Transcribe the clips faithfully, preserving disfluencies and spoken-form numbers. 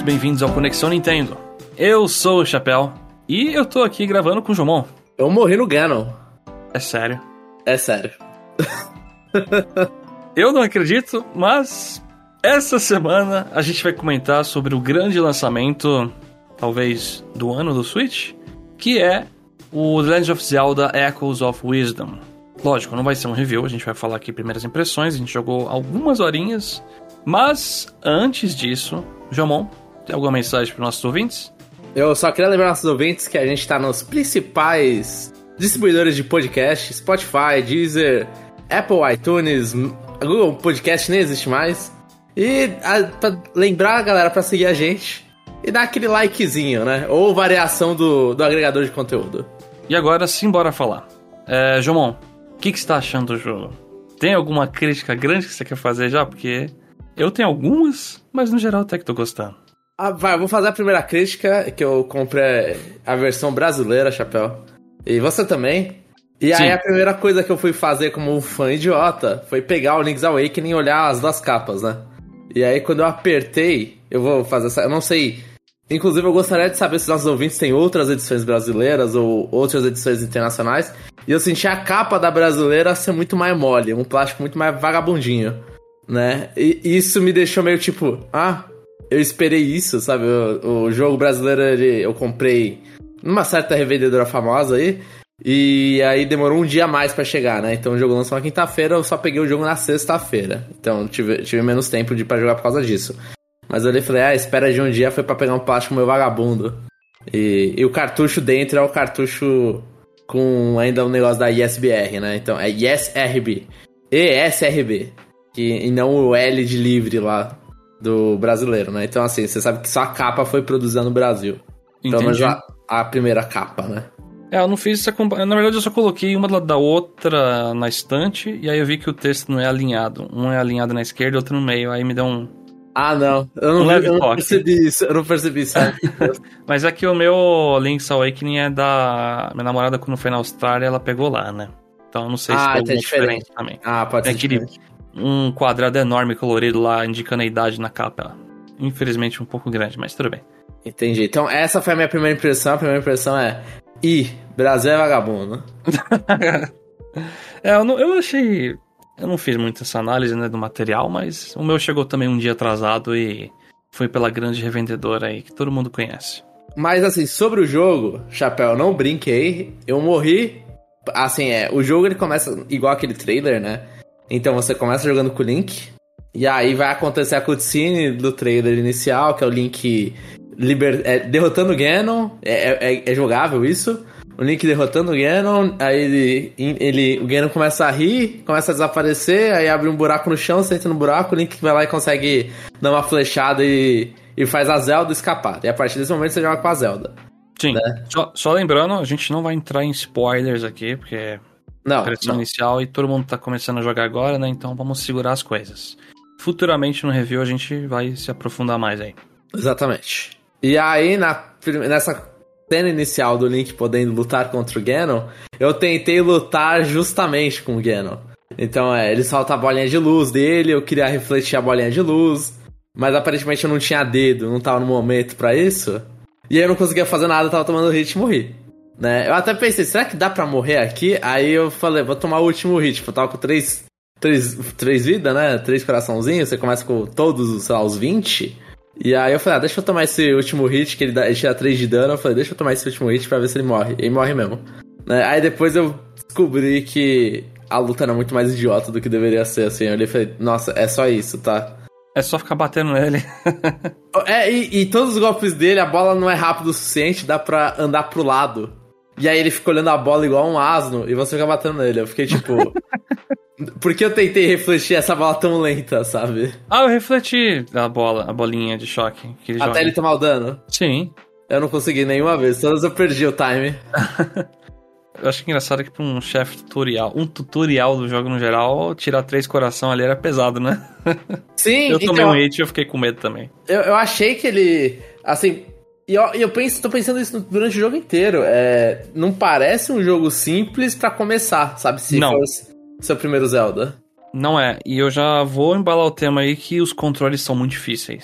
bem-vindos ao Conexão Nintendo. Eu sou o Chapéu e eu tô aqui gravando com o Jomon. Eu morri no Ganon. É sério? É sério. Eu não acredito, mas essa semana a gente vai comentar sobre o grande lançamento, talvez, do ano do Switch, que é o The Legend of Zelda Echoes of Wisdom. Lógico, não vai ser um review, a gente vai falar aqui primeiras impressões, a gente jogou algumas horinhas, mas antes disso, Jomon, tem alguma mensagem para os nossos ouvintes? Eu só queria lembrar aos nossos ouvintes que a gente tá nos principais distribuidores de podcast, Spotify, Deezer, Apple iTunes, Google Podcast nem existe mais. E a, pra lembrar a galera pra seguir a gente e dar aquele likezinho, né? Ou variação do, do agregador de conteúdo. E agora sim, bora falar. É, Jomon, o que, que você tá achando do jogo? Tem alguma crítica grande que você quer fazer já? Porque eu tenho algumas, mas no geral até que tô gostando. Ah, vai, eu vou fazer a primeira crítica, que eu comprei a versão brasileira, Chapéu. E você também. E Sim. aí a primeira coisa que eu fui fazer como um fã idiota foi pegar o Link's Awakening e olhar as duas capas, né? E aí quando eu apertei, eu vou fazer essa... Eu não sei... Inclusive eu gostaria de saber se nossos ouvintes têm outras edições brasileiras ou outras edições internacionais. E eu senti a capa da brasileira ser muito mais mole, um plástico muito mais vagabundinho, né? E isso me deixou meio tipo... Ah, eu esperei isso, sabe? O, o jogo brasileiro ele, eu comprei numa certa revendedora famosa aí. E aí demorou um dia a mais pra chegar, né? Então o jogo lançou na quinta-feira, eu só peguei o jogo na sexta-feira. Então tive, tive menos tempo de, pra jogar por causa disso. Mas eu olhei e falei, ah, espera de um dia foi pra pegar um plástico meu vagabundo. E, e o cartucho dentro é o cartucho com ainda um negócio da I S B R, né? Então é I S R B. E S R B. Que, e não o L de livre lá do brasileiro, né? Então assim, você sabe que só a capa foi produzida no Brasil. Entendi. Pelo menos a, a primeira capa, né? É, eu não fiz essa comparação. Na verdade, eu só coloquei uma do lado da outra na estante, e aí eu vi que o texto não é alinhado. Um é alinhado na esquerda e outro no meio. Aí me deu um... Ah, não. Eu não, um leve eu não toque. percebi isso. Eu não percebi isso. Mas é que o meu Link's Awakening é da... Minha namorada, quando foi na Austrália, ela pegou lá, né? Então eu não sei se ah, tem tá alguma diferente. diferença também. Ah, pode é ser aquele diferente. Um quadrado enorme, colorido lá, indicando a idade na capa. Infelizmente um pouco grande, mas tudo bem. Entendi. Então essa foi a minha primeira impressão. A primeira impressão é... Ih, Brasil é vagabundo. é, eu, não, eu achei... Eu não fiz muito essa análise, né, do material, mas o meu chegou também um dia atrasado e foi pela grande revendedora aí, que todo mundo conhece. Mas assim, sobre o jogo, Chapéu, não brinquei. Eu morri... Assim, é... O jogo ele começa igual aquele trailer, né? Então você começa jogando com o Link... E aí vai acontecer a cutscene do trailer inicial, que é o Link liber... é, derrotando o Ganon. É, é, é jogável isso. O Link derrotando o Ganon. Aí ele, ele, o Ganon começa a rir, começa a desaparecer. Aí abre um buraco no chão, você entra no buraco. O Link vai lá e consegue dar uma flechada e, e faz a Zelda escapar. E a partir desse momento você joga com a Zelda. Sim, né? só, só lembrando, a gente não vai entrar em spoilers aqui, porque é não, impressão não. inicial e todo mundo tá começando a jogar agora, né? Então vamos segurar as coisas. Futuramente no review a gente vai se aprofundar mais aí. Exatamente. E aí, na, nessa cena inicial do Link podendo lutar contra o Ganon, eu tentei lutar justamente com o Ganon. Então, é, ele solta a bolinha de luz dele, eu queria refletir a bolinha de luz, mas aparentemente eu não tinha dedo, não tava no momento pra isso. E aí eu não conseguia fazer nada, eu tava tomando hit e morri. Né? Eu até pensei, será que dá pra morrer aqui? Aí eu falei, vou tomar o último hit, eu tava com três... Três, três vidas, né? Três coraçãozinhos. Você começa com todos, sei lá, os vinte. E aí eu falei, ah, deixa eu tomar esse último hit, que ele, dá, ele tira três de dano. Eu falei, deixa eu tomar esse último hit pra ver se ele morre. E ele morre mesmo. Né? Aí depois eu descobri que a luta era muito mais idiota do que deveria ser, assim. Eu olhei e falei, nossa, é só isso, tá? É só ficar batendo nele. é, e, e todos os golpes dele, a bola não é rápida o suficiente, dá pra andar pro lado. E aí ele fica olhando a bola igual um asno, e você fica batendo nele. Eu fiquei tipo... Por que eu tentei refletir essa bola tão lenta, sabe? Ah, eu refleti a bola, a bolinha de choque. Que ele Até joga. ele tomar o dano? Sim. Eu não consegui nenhuma vez, todas eu perdi o time. Eu acho engraçado que pra um chefe tutorial, um tutorial do jogo no geral, tirar três coração ali era pesado, né? Sim, eu tomei então, um hit e eu fiquei com medo também. Eu, eu achei que ele, assim... E eu, eu penso, tô pensando isso durante o jogo inteiro. É, não parece um jogo simples pra começar, sabe? Se não. fosse seu primeiro Zelda. Não é. E eu já vou embalar o tema aí que os controles são muito difíceis.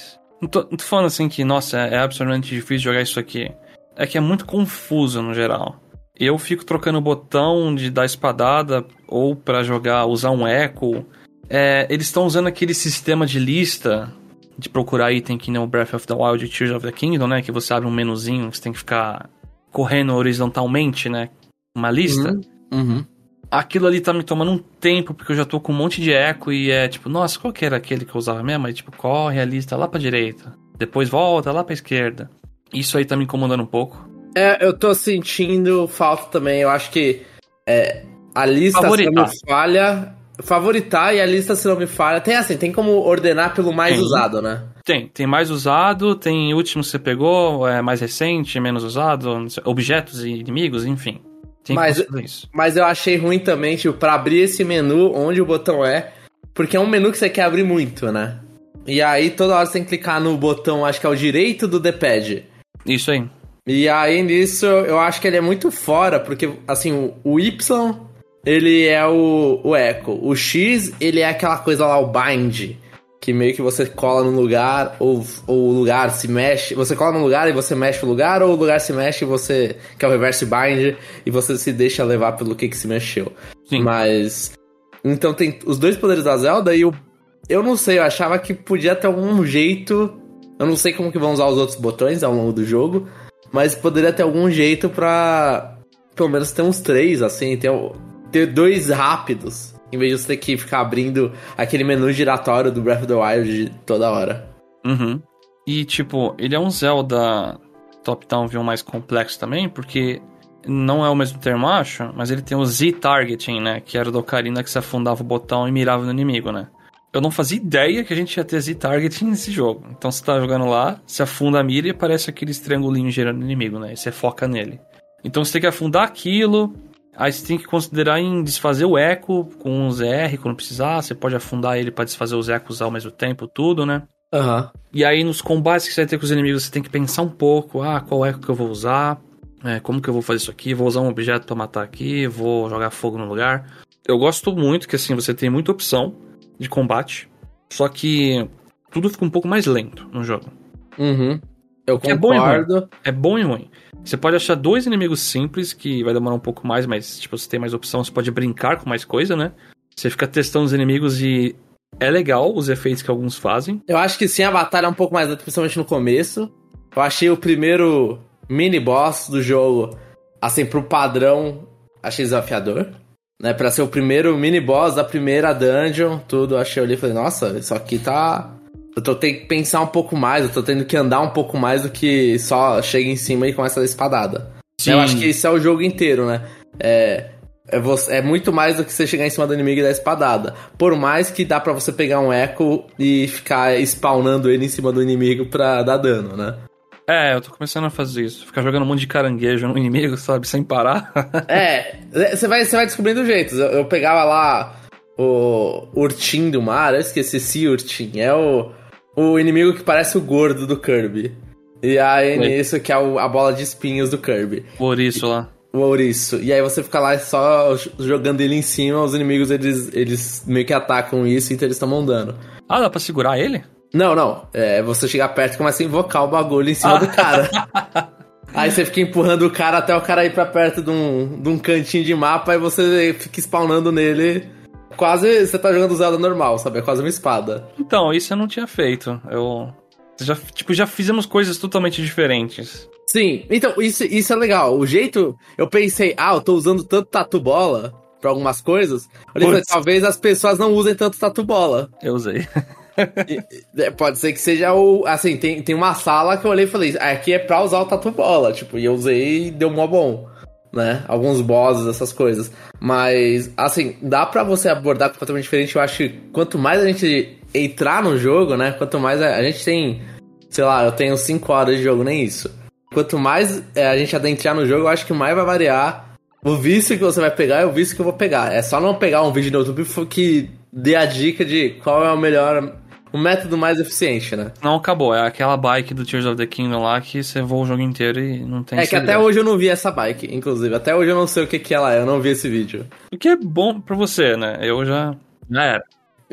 Não tô, não tô falando assim que, nossa, é, é absurdamente difícil jogar isso aqui. É que é muito confuso no geral. Eu fico trocando o botão de dar espadada ou pra jogar, usar um eco. É, eles estão usando aquele sistema de lista de procurar item que nem o Breath of the Wild e Tears of the Kingdom, né? Que você abre um menuzinho, você tem que ficar correndo horizontalmente, né? Uma lista. Uhum. Uhum. Aquilo ali tá me tomando um tempo, porque eu já tô com um monte de eco e é tipo, nossa, qual que era aquele que eu usava mesmo? Aí tipo, corre a lista lá pra direita, depois volta lá pra esquerda. Isso aí tá me incomodando um pouco. É, eu tô sentindo falta também, eu acho que é, a lista Favoritar. se não me falha, favoritar e a lista se não me falha, tem assim, tem como ordenar pelo mais tem. usado, né? Tem, tem mais usado, tem último que você pegou, é mais recente, menos usado, não sei, objetos e inimigos, enfim. Tem mas, que fazer isso. Mas eu achei ruim também, tipo, pra abrir esse menu onde o botão é, porque é um menu que você quer abrir muito, né? E aí toda hora você tem que clicar no botão, acho que é o direito do D-pad. Isso aí. E aí nisso eu acho que ele é muito fora, porque assim, o, o Y, ele é o, o Echo. O X, ele é aquela coisa lá, o Bind, que meio que você cola no lugar, ou, ou o lugar se mexe. Você cola no lugar e você mexe o lugar, ou o lugar se mexe e você... que é o Reverse Bind, e você se deixa levar pelo que, que se mexeu. Sim. Mas... então tem os dois poderes da Zelda e o... eu não sei, eu achava que podia ter algum jeito... eu não sei como que vão usar os outros botões ao longo do jogo, mas poderia ter algum jeito pra... pelo menos ter uns três, assim, ter, ter dois rápidos. Em vez de você ter que ficar abrindo aquele menu giratório do Breath of the Wild toda hora. Uhum. E, tipo, ele é um Zelda top-down view mais complexo também, porque não é o mesmo termo, acho, mas ele tem o Z-Targeting, né? Que era do Ocarina que você afundava o botão e mirava no inimigo, né? Eu não fazia ideia que a gente ia ter Z-Targeting nesse jogo. Então você tá jogando lá, você afunda a mira e aparece aqueles triangulinhos gerando inimigo, né? E você foca nele. Então você tem que afundar aquilo... aí você tem que considerar em desfazer o eco com os R quando precisar. Você pode afundar ele pra desfazer os ecos ao mesmo tempo, tudo, né? Aham. Uhum. E aí nos combates que você vai ter com os inimigos, você tem que pensar um pouco. Ah, qual eco que eu vou usar? É, como que eu vou fazer isso aqui? Vou usar um objeto pra matar aqui? Vou jogar fogo no lugar? Eu gosto muito que assim, você tem muita opção de combate. Só que tudo fica um pouco mais lento no jogo. Uhum. Eu é bom e ruim. concordo. É bom e ruim. Você pode achar dois inimigos simples, que vai demorar um pouco mais, mas tipo, você tem mais opção, você pode brincar com mais coisa, né? Você fica testando os inimigos e é legal os efeitos que alguns fazem. Eu acho que sim, a batalha é um pouco mais lenta, principalmente no começo. Eu achei o primeiro mini-boss do jogo, assim, pro padrão, achei desafiador. Né? Pra ser o primeiro mini-boss da primeira dungeon, tudo, achei ali e falei, nossa, isso aqui tá... eu tô tendo que pensar um pouco mais, eu tô tendo que andar um pouco mais do que só chega em cima e começa a dar espadada. Sim. Eu acho que isso é o jogo inteiro, né? É, é, você, é muito mais do que você chegar em cima do inimigo e dar espadada. Por mais que dá pra você pegar um eco e ficar spawnando ele em cima do inimigo pra dar dano, né? É, eu tô começando a fazer isso. Ficar jogando um monte de caranguejo no inimigo, sabe? Sem parar. É, você vai, você vai descobrindo jeitos. Eu, eu pegava lá o urtim do mar, eu esqueci esse urtim. É o... o inimigo que parece o gordo do Kirby. E aí, Oi. nisso, que é o, a bola de espinhos do Kirby. Por isso lá. O ouriço. E aí você fica lá só jogando ele em cima, os inimigos, eles, eles meio que atacam isso, então eles tomam dano. Ah, dá pra segurar ele? Não, não. É, você chegar perto e começa a invocar o bagulho em cima ah. do cara. Aí você fica empurrando o cara até o cara ir pra perto de um, de um cantinho de mapa, e você fica spawnando nele... quase você tá jogando Zelda normal, sabe? É quase uma espada. Então, isso eu não tinha feito. Eu... Já, tipo, já fizemos coisas totalmente diferentes. Sim, então, isso, isso é legal. O jeito... eu pensei, ah, eu tô usando tanto tatu-bola pra algumas coisas. Eu falei, talvez as pessoas não usem tanto tatu-bola. Eu usei. E, pode ser que seja o... assim, tem, tem uma sala que eu olhei e falei, ah, aqui é pra usar o tatu-bola. Tipo, e eu usei e deu mó bom. Né? Alguns bosses, essas coisas. Mas, assim, dá pra você abordar completamente diferente. Eu acho que quanto mais a gente entrar no jogo, né? Quanto mais a, a gente tem... sei lá, eu tenho cinco horas de jogo, nem isso. Quanto mais é, a gente adentrar no jogo, eu acho que mais vai variar. O vício que você vai pegar é o vício que eu vou pegar. É só não pegar um vídeo no YouTube que dê a dica de qual é o melhor... o método mais eficiente, né? Não, acabou. É aquela bike do Tears of the Kingdom lá que você voa o jogo inteiro e não tem É que segredo. Até hoje eu não vi essa bike, inclusive. Até hoje eu não sei o que, que ela é, eu não vi esse vídeo. O que é bom pra você, né? Eu já... já era.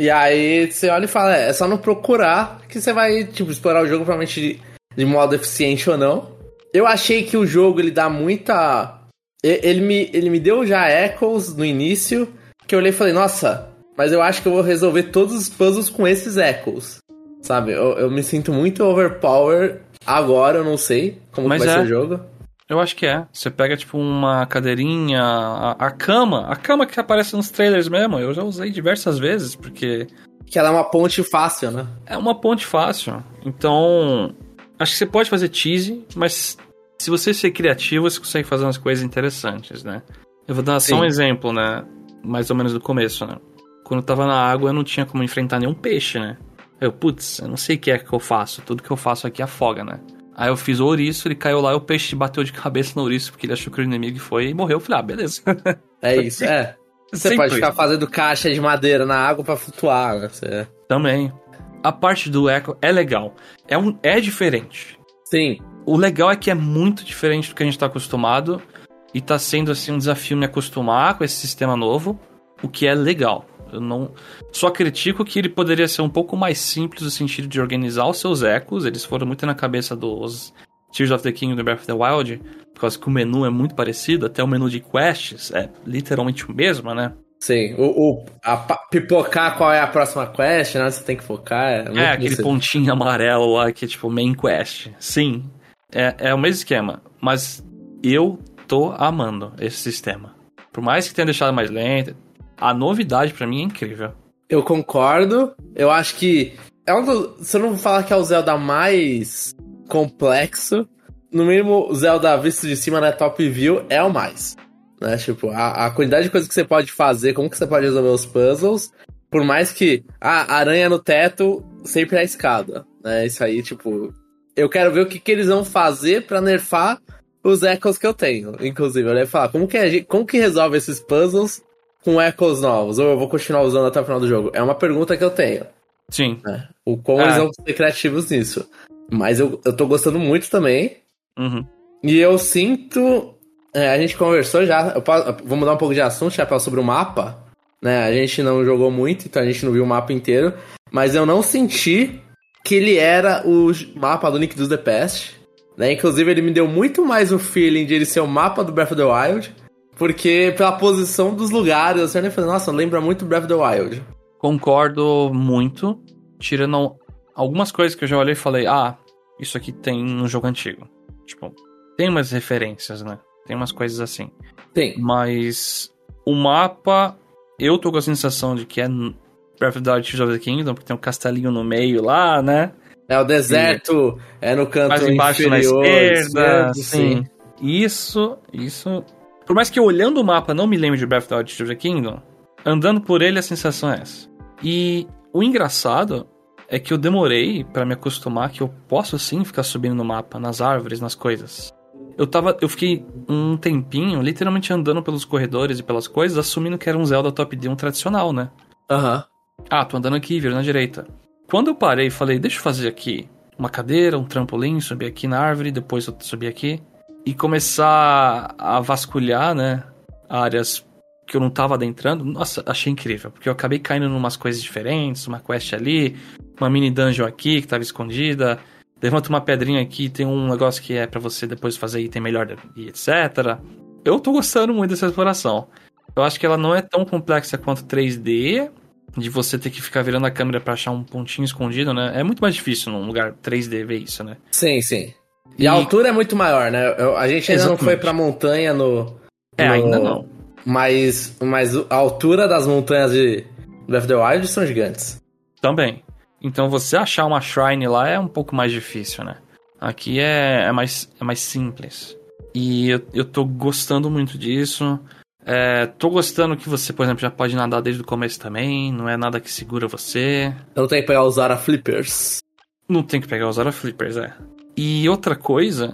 E aí você olha e fala, é, é só não procurar que você vai, tipo, explorar o jogo provavelmente de, de modo eficiente ou não. Eu achei que o jogo, ele dá muita... Ele me, ele me deu já echoes no início, que eu olhei e falei, nossa, mas eu acho que eu vou resolver todos os puzzles com esses echoes. Sabe, eu, eu me sinto muito overpower agora, eu não sei como mas vai é. ser o jogo. Eu acho que é. Você pega, tipo, uma cadeirinha, a, a cama, a cama que aparece nos trailers mesmo, eu já usei diversas vezes, porque... Que ela é uma ponte fácil, né? É uma ponte fácil. Então, acho que você pode fazer cheese, mas se você ser criativo, você consegue fazer umas coisas interessantes, né? Eu vou dar só um exemplo, né? Mais ou menos do começo, né? Quando eu tava na água, eu não tinha como enfrentar nenhum peixe, né? Eu, putz, eu não sei o que é que eu faço. Tudo que eu faço aqui afoga, né? Aí eu fiz o ouriço, ele caiu lá e o peixe bateu de cabeça no ouriço, porque ele achou que o inimigo foi e morreu. Eu falei, ah, beleza. É isso, é. Você Sempre pode ficar isso. fazendo caixa de madeira na água pra flutuar, né? Você... Também. A parte do eco é legal. É, um, é diferente. Sim. O legal é que é muito diferente do que a gente tá acostumado. E tá sendo, assim, um desafio me acostumar com esse sistema novo. O que é legal. Eu não... Só critico que ele poderia ser um pouco mais simples no sentido de organizar os seus ecos. Eles foram muito na cabeça dos Tears of the Kingdom do Breath of the Wild, por causa que o menu é muito parecido. Até o menu de quests é literalmente o mesmo, né? Sim, o, o a, pipocar qual é a próxima quest, né? Você tem que focar. É, muito é aquele pontinho amarelo lá que é tipo main quest. Sim, é, é o mesmo esquema. Mas eu tô amando esse sistema. Por mais que tenha deixado mais lento, a novidade pra mim é incrível. Eu concordo. Eu acho que é um do, se eu não falar que é o Zelda mais complexo, no mínimo o Zelda visto de cima, né, top view, é o mais. Né? Tipo, a, a quantidade de coisas que você pode fazer, como que você pode resolver os puzzles, por mais que a aranha no teto sempre é a escada. Né? Isso aí, tipo, eu quero ver o que, que eles vão fazer pra nerfar os echoes que eu tenho. Inclusive, eu ia falar, como que, é, como que resolve esses puzzles com echoes novos? Ou eu vou continuar usando até o final do jogo? É uma pergunta que eu tenho. Sim. Né? O como é. eles vão ser criativos nisso. Mas eu, eu tô gostando muito também. Uhum. E eu sinto... É, a gente conversou já... Eu posso, vou mudar um pouco de assunto, Chapéu, sobre o mapa. Né? A gente não jogou muito, então a gente não viu o mapa inteiro. Mas eu não senti que ele era o mapa do Link to the Past. Né? Inclusive, ele me deu muito mais o feeling de ele ser o mapa do Breath of the Wild. Porque pela posição dos lugares, assim, eu falei, nossa, lembra muito Breath of the Wild. Concordo muito. Tirando algumas coisas que eu já olhei e falei, ah, isso aqui tem no jogo antigo. Tipo, tem umas referências, né? Tem umas coisas assim. Tem. Mas o mapa, eu tô com a sensação de que é Breath of the Wild, Tears of the Kingdom, porque tem um castelinho no meio lá, né? É, o deserto e é no canto mais embaixo inferior, na esquerda, sim. sim. Isso, isso... Por mais que eu olhando o mapa não me lembre de Breath of the Wild, Tears of the Kingdom, andando por ele a sensação é essa. E o engraçado é que eu demorei pra me acostumar que eu posso sim ficar subindo no mapa, nas árvores, nas coisas. Eu tava, eu fiquei um tempinho literalmente andando pelos corredores e pelas coisas, assumindo que era um Zelda Top D um tradicional, né? Aham. Uhum. Ah, tô andando aqui, viro na direita. Quando eu parei e falei, deixa eu fazer aqui uma cadeira, um trampolim, subir aqui na árvore, depois eu subir aqui e começar a vasculhar, né, áreas que eu não tava adentrando, nossa, achei incrível, porque eu acabei caindo em umas coisas diferentes, uma quest ali, uma mini dungeon aqui que tava escondida, levanta uma pedrinha aqui, tem um negócio que é pra você depois fazer item melhor e etcétera. Eu tô gostando muito dessa exploração. Eu acho que ela não é tão complexa quanto três D, de você ter que ficar virando a câmera pra achar um pontinho escondido, né? É muito mais difícil num lugar três D ver isso, né? Sim, sim. E, e a altura é muito maior, né? Eu, a gente ainda Exatamente. não foi pra montanha no... É, no... ainda não. Mas, mas a altura das montanhas de Breath of the Wild são gigantes. Também. Então você achar uma shrine lá é um pouco mais difícil, né? Aqui é, é, mais, é mais simples. E eu, eu tô gostando muito disso. É, tô gostando que você, por exemplo, já pode nadar desde o começo também. Não é nada que segura você. Não tem que pegar os Zara Flippers. Não tem que pegar os Zara Flippers, é. E outra coisa,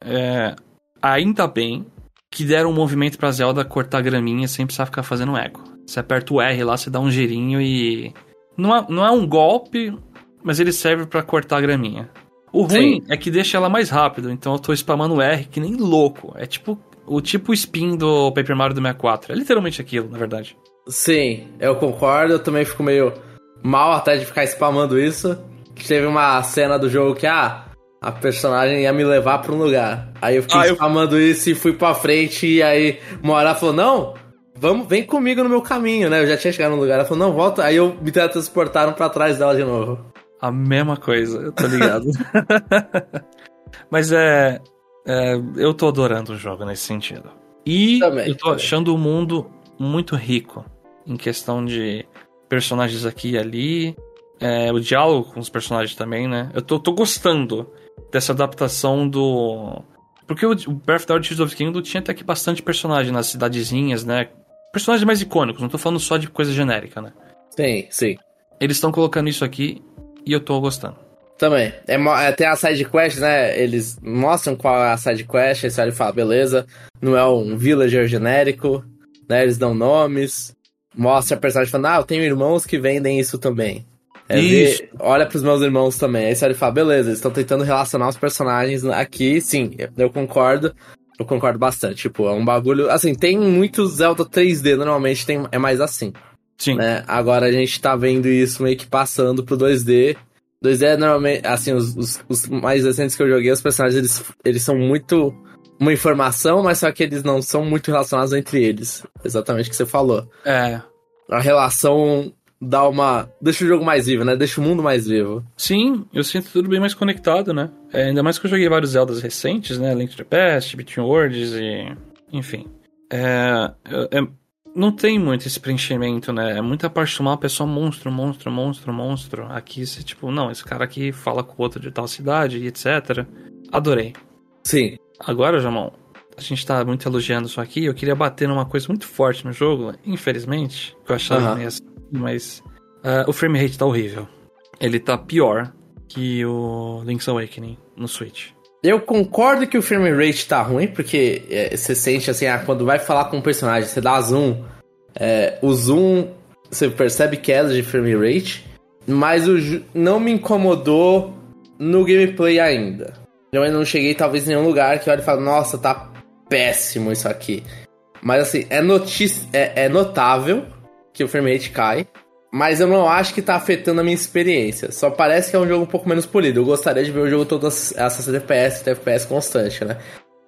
é, ainda bem que deram um movimento pra Zelda cortar graminha sem precisar ficar fazendo eco. Você aperta o R lá, você dá um girinho e... Não é, não é um golpe, mas ele serve pra cortar a graminha. O ruim Sim. é que deixa ela mais rápido, então eu tô spamando o R que nem louco. É tipo o tipo spin do Paper Mario do sessenta e quatro. É literalmente aquilo, na verdade. Sim, eu concordo, eu também fico meio... mal até de ficar spamando isso. Que teve uma cena do jogo que, ah, a personagem ia me levar pra um lugar. Aí eu fiquei ah, spamando eu... isso e fui pra frente. E aí uma hora ela falou, não, vamos, vem comigo no meu caminho, né? Eu já tinha chegado no lugar. Ela falou, não, volta. Aí eu me transportaram pra trás dela de novo. A mesma coisa, eu tô ligado. Mas é, é... eu tô adorando o jogo nesse sentido. E também, eu tô também. achando o mundo muito rico. Em questão de personagens aqui e ali. É, o diálogo com os personagens também, né? Eu tô, tô gostando dessa adaptação do... Porque o Breath of the Wild Tears of the Kingdom tinha até que bastante personagem nas cidadezinhas, né? Personagens mais icônicos, não tô falando só de coisa genérica, né? Sim, sim. Eles estão colocando isso aqui e eu tô gostando. Também. É, tem a side quest, né? Eles mostram qual é a side quest, aí você olha e fala, beleza, não é um villager genérico, né? Eles dão nomes, mostra a personagem falando, ah, eu tenho irmãos que vendem isso também. É ver, olha pros meus irmãos também. Aí você olha e fala, beleza, eles estão tentando relacionar os personagens aqui. Sim, eu concordo. Eu concordo bastante. Tipo, é um bagulho... Assim, tem muitos Zelda três D, normalmente tem, é mais assim. Sim. Né? Agora a gente tá vendo isso meio que passando pro dois D. dois D é normalmente... Assim, os, os, os mais recentes que eu joguei, os personagens, eles, eles são muito... Uma informação, mas só que eles não são muito relacionados entre eles. Exatamente o que você falou. É. A relação... Dá uma... Deixa o jogo mais vivo, né? Deixa o mundo mais vivo. Sim, eu sinto tudo bem mais conectado, né? É, ainda mais que eu joguei vários Zeldas recentes, né? Link to the Past, Between Worlds e... Enfim. É, é, não tem muito esse preenchimento, né? É muita parte de uma pessoa monstro, monstro, monstro, monstro. Aqui você, tipo... Não, esse cara aqui fala com o outro de tal cidade e etcétera. Adorei. Sim. Agora, Jamão, a gente tá muito elogiando isso aqui. Eu queria bater numa coisa muito forte no jogo, infelizmente. Que eu achava meio assim. Mas uh, o frame rate tá horrível. Ele tá pior que o Link's Awakening no Switch. Eu concordo que o frame rate tá ruim, porque é, você sente assim, ah, quando vai falar com um personagem, você dá zoom, é, o zoom, você percebe queda de frame rate, mas o, não me incomodou no gameplay ainda. Eu ainda não cheguei talvez em nenhum lugar que eu olho e falo, nossa, tá péssimo isso aqui. Mas assim, é, notícia, é, é notável que o frame rate cai, mas eu não acho que tá afetando a minha experiência. Só parece que é um jogo um pouco menos polido. Eu gostaria de ver o jogo todo a sessenta F P S, F P S constante, né?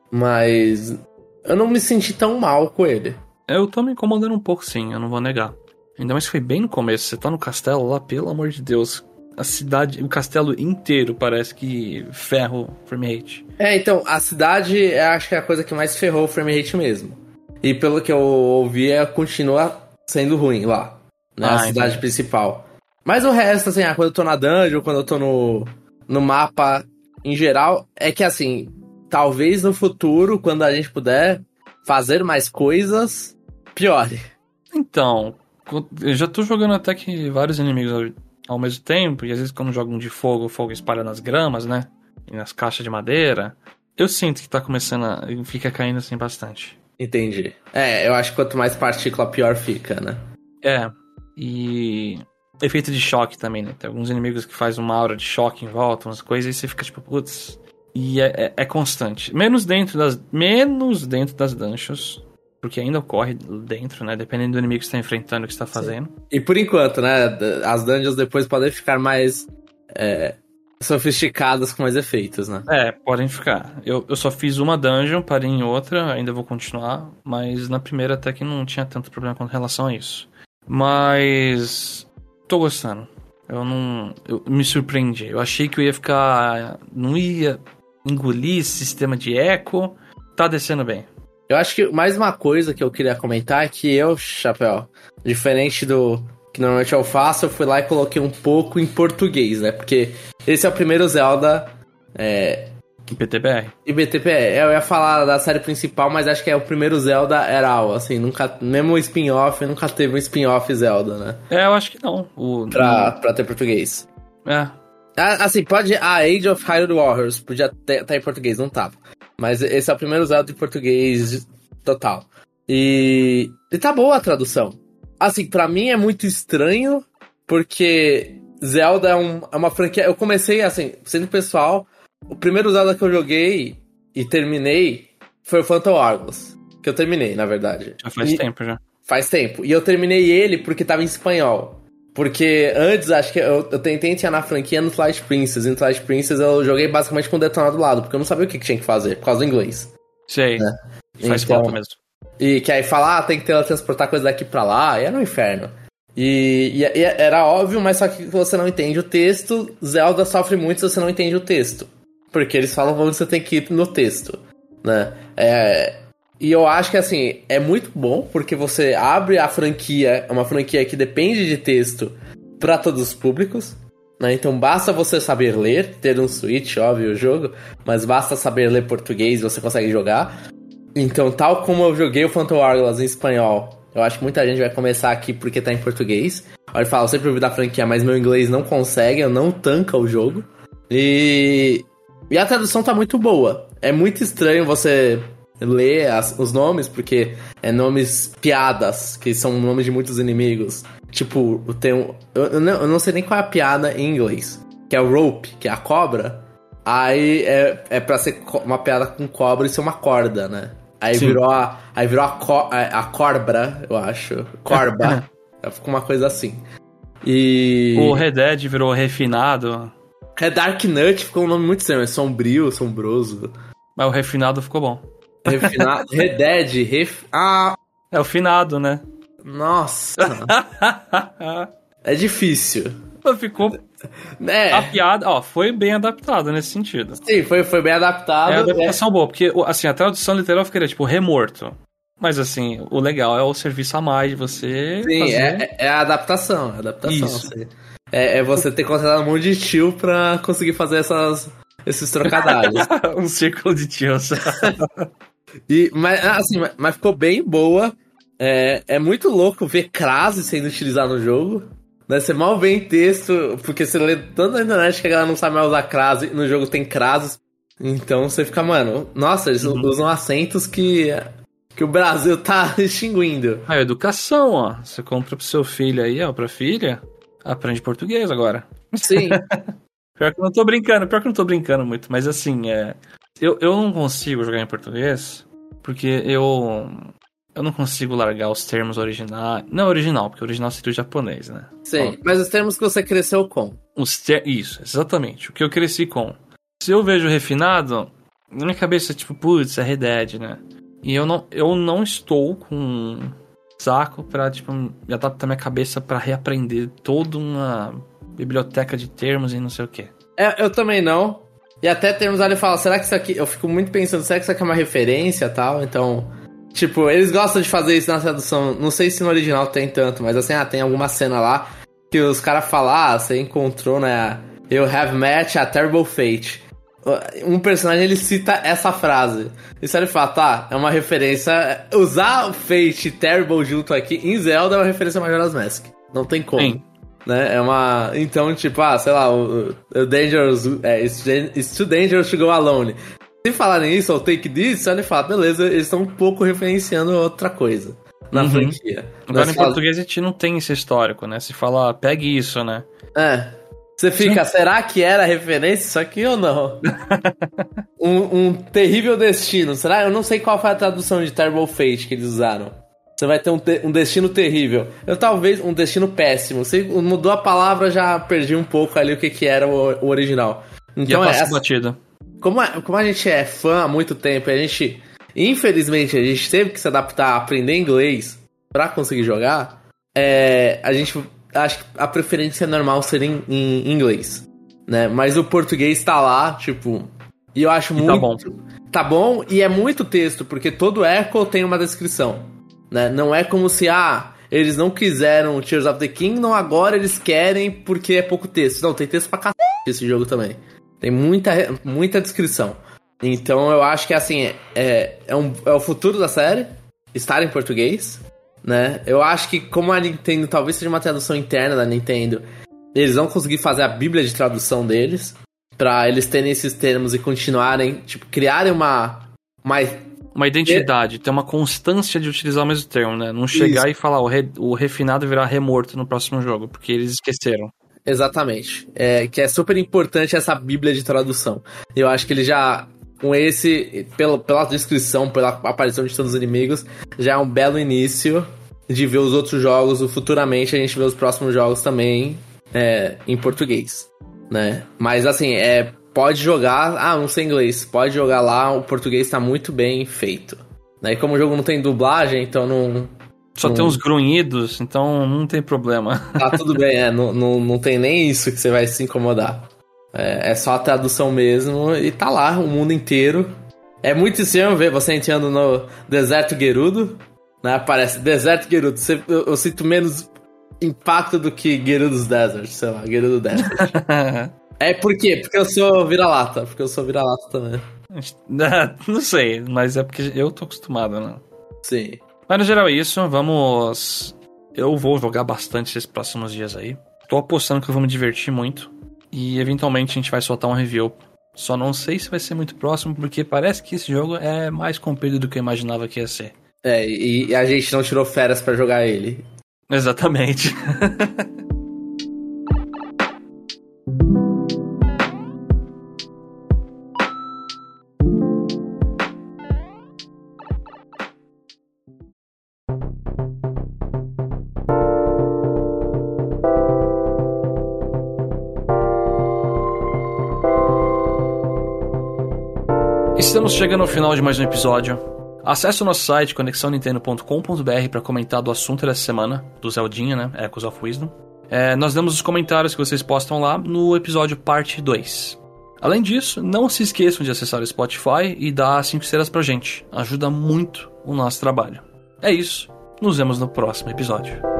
Mas eu não me senti tão mal com ele. Eu tô me incomodando um pouco, sim, eu não vou negar. Ainda mais que foi bem no começo. Você tá no castelo lá, pelo amor de Deus. A cidade, o castelo inteiro parece que ferra o frame rate. É, então, a cidade eu acho que é a coisa que mais ferrou o frame rate mesmo. E pelo que eu ouvi, é, continua sendo ruim lá, né? Ah, a cidade entendi. Principal. Mas o resto, assim, ah, quando eu tô na dungeon, quando eu tô no, no mapa em geral, é que assim, talvez no futuro, quando a gente puder fazer mais coisas, piore. Então, eu já tô jogando até que vários inimigos ao mesmo tempo, e às vezes quando jogam de fogo, o fogo espalha nas gramas, né? E nas caixas de madeira. Eu sinto que tá começando a... fica caindo assim bastante. Entendi. É, eu acho que quanto mais partícula, pior fica, né? É, e efeito de choque também, né? Tem alguns inimigos que fazem uma aura de choque em volta, umas coisas, e você fica tipo, putz... E é, é, é constante. Menos dentro das... Menos dentro das dungeons, porque ainda ocorre dentro, né? Dependendo do inimigo que você tá enfrentando, o que você tá fazendo. Sim. E por enquanto, né? As dungeons depois podem ficar mais... É... sofisticadas com mais efeitos, né? É, podem ficar. Eu, eu só fiz uma dungeon, parei em outra, ainda vou continuar, mas na primeira até que não tinha tanto problema com relação a isso. Mas tô gostando. Eu não... Eu me surpreendi. Eu achei que eu ia ficar... Não ia engolir esse sistema de eco. Tá descendo bem. Eu acho que mais uma coisa que eu queria comentar é que eu, Chapéu, diferente do... que normalmente eu faço, eu fui lá e coloquei um pouco em português, né? Porque esse é o primeiro Zelda... É... I B T B R. I B T B R. Eu ia falar da série principal, mas acho que é o primeiro Zelda Eral, assim, nunca... Mesmo o spin-off, nunca teve um spin-off Zelda, né? É, eu acho que não. O... Pra, pra ter português. É. Assim, pode... A Age of Hyrule Warriors podia estar tá em português, não tava. Mas esse é o primeiro Zelda em português total. E... E tá boa a tradução. Assim, pra mim é muito estranho, porque Zelda é, um, é uma franquia... Eu comecei, assim, sendo pessoal, o primeiro Zelda que eu joguei e terminei foi o Phantom Hourglass. Que eu terminei, na verdade. Já faz e, tempo, já. Faz tempo. E eu terminei ele porque tava em espanhol. Porque antes, acho que eu, eu tentei entrar na franquia no Twilight Princess. E no Twilight Princess eu joguei basicamente com o detonado do lado, porque eu não sabia o que, que tinha que fazer, por causa do inglês. Sei, né? faz então, falta mesmo. E que aí fala, ah, tem que teletransportar coisa daqui pra lá, e era um inferno. E, e, e era óbvio, mas só que você não entende o texto, Zelda sofre muito se você não entende o texto. Porque eles falam onde você tem que ir no texto, né? É... E eu acho que, assim, é muito bom, porque você abre a franquia, uma franquia que depende de texto para todos os públicos, né? Então basta você saber ler, ter um Switch, óbvio, o jogo, mas basta saber ler português e você consegue jogar. Então, tal como eu joguei o Phantom Hourglass em espanhol, eu acho que muita gente vai começar aqui porque tá em português. Olha, eu falo, eu sempre ouvi da franquia, mas meu inglês não consegue, eu não tanca o jogo. E... E a tradução tá muito boa. É muito estranho você... ler as, os nomes, porque é nomes piadas, que são nomes de muitos inimigos. Tipo, tem um, eu, eu, não, eu não sei nem qual é a piada em inglês, que é o rope, que é a cobra. Aí é, é pra ser uma piada com cobra e ser uma corda, né? Aí Sim. virou a, aí virou a, co, a, a corbra, eu acho. Corba. Ficou uma coisa assim. E... O Red Dead virou refinado. É Dark Nut, ficou um nome muito estranho, é sombrio, sombroso. Mas o refinado ficou bom. Refinado. Red Dead, ref... Ah... É o finado, né? Nossa. É difícil. Ficou... É. A piada, ó, foi bem adaptada nesse sentido. Sim, foi, foi bem adaptado. É a adaptação é. boa, porque, assim, a tradução literal ficaria, tipo, remorto. Mas, assim, o legal é o serviço a mais de você Sim, fazer... é, é a adaptação, é a adaptação. Isso. Assim. É, é você ter contratado um monte de tio pra conseguir fazer essas... esses trocadilhos. Um círculo de tios. e, mas, assim, mas ficou bem boa. É, é muito louco ver crase sendo utilizado no jogo. Né? Você mal vê em texto, porque você lê tanto na internet que a galera não sabe mais usar crase. No jogo tem crases. Então você fica, mano, nossa, eles uhum. usam acentos que, que o Brasil tá extinguindo. A educação, ó. Você compra pro seu filho aí, ó, pra filha, aprende português agora. Sim. Pior que eu não tô brincando, pior que eu não tô brincando muito, mas assim, é... Eu, eu não consigo jogar em português, porque eu... Eu não consigo largar os termos originais... Não original, porque o original seria o japonês, né? Sim, ó, mas os termos que você cresceu com. Os ter... Isso, exatamente, o que eu cresci com. Se eu vejo refinado, na minha cabeça é tipo, putz, é Red Dead, né? E eu não, eu não estou com saco pra, tipo, me adaptar minha cabeça pra reaprender toda uma... biblioteca de termos e não sei o que. É, eu também não. E até termos ali fala, será que isso aqui... Eu fico muito pensando, será que isso aqui é uma referência e tal? Então, tipo, eles gostam de fazer isso na tradução. Não sei se no original tem tanto, mas assim, ah, tem alguma cena lá que os caras falam, ah, você encontrou, né? You have met a terrible fate. Um personagem, ele cita essa frase. Isso ele fala, tá, é uma referência... Usar Fate e Terrible junto aqui em Zelda é uma referência a Majora's Mask. Não tem como. Sim. Né? É uma... Então, tipo, ah, sei lá, o, o Dangerous... É, it's, it's too dangerous to go alone. Se falarem isso, ou take this, ele fala, beleza, eles estão um pouco referenciando outra coisa na uhum. franquia. Agora, em fala... português, a gente não tem esse histórico, né? Se fala, pegue isso, né? É. Você fica, Sim. será que era referência isso aqui ou não? um, um terrível destino. Será? Eu não sei qual foi a tradução de Terrible Fate que eles usaram. Você vai ter um, te- um destino terrível. Eu talvez um destino péssimo. Você mudou a palavra, já perdi um pouco ali o que, que era o, o original. Então, é essa, batida. Como a, como a gente é fã há muito tempo, a gente, infelizmente, a gente teve que se adaptar a aprender inglês pra conseguir jogar, é, a gente... Acho que a preferência normal seria em, em inglês, né? Mas o português tá lá, tipo... E eu acho e muito... Tá bom. Tá bom, e é muito texto, porque todo Echo tem uma descrição, né? Não é como se, ah, eles não quiseram Tears of the Kingdom, agora eles querem porque é pouco texto. Não, tem texto pra cacete esse jogo também. Tem muita, muita descrição. Então eu acho que, assim, é, é, um, é o futuro da série, estar em português... Né? Eu acho que como a Nintendo talvez seja uma tradução interna da Nintendo, eles vão conseguir fazer a bíblia de tradução deles pra eles terem esses termos e continuarem, tipo, criarem uma uma, uma identidade, ter uma constância de utilizar o mesmo termo, né? Não chegar Isso. e falar o, re, o refinado virar remorto no próximo jogo, porque eles esqueceram. Exatamente, é, que é super importante essa bíblia de tradução. Eu acho que eles já... Com esse, pela, pela descrição, pela aparição de todos os inimigos, já é um belo início. de ver os outros jogos, futuramente a gente vê os próximos jogos também é, em português, né? Mas assim, é, pode jogar, ah, não sei inglês, pode jogar lá, o português tá muito bem feito. Né? E como o jogo não tem dublagem, então não... Só não... tem uns grunhidos, então não tem problema. Tá tudo bem, é, não, não, não tem nem isso que você vai se incomodar. É, é só a tradução mesmo e tá lá, o mundo inteiro. É muito estranho ver você entrando no Deserto Gerudo, né? Aparece Deserto Gerudo. Você, eu, eu sinto menos impacto do que Gerudo's Desert, sei lá, Gerudo Desert. É por quê? Porque eu sou vira-lata, porque eu sou vira-lata também. Não sei, mas é porque eu tô acostumado, né? Sim. Mas no geral é isso, vamos... Eu vou jogar bastante esses próximos dias aí. Tô apostando que eu vou me divertir muito. E eventualmente a gente vai soltar um review. Só não sei se vai ser muito próximo, porque parece que esse jogo é mais comprido do que eu imaginava que ia ser. É, e a gente não tirou férias pra jogar ele. Exatamente. Estamos chegando ao final de mais um episódio. Acesse o nosso site conexão nintendo ponto com ponto b r para comentar do assunto dessa semana, do Zeldinha, né? Echoes of Wisdom. É, nós damos os comentários que vocês postam lá no episódio parte dois. Além disso, não se esqueçam de acessar o Spotify e dar cinco estrelas pra gente. Ajuda muito o nosso trabalho. É isso. Nos vemos no próximo episódio.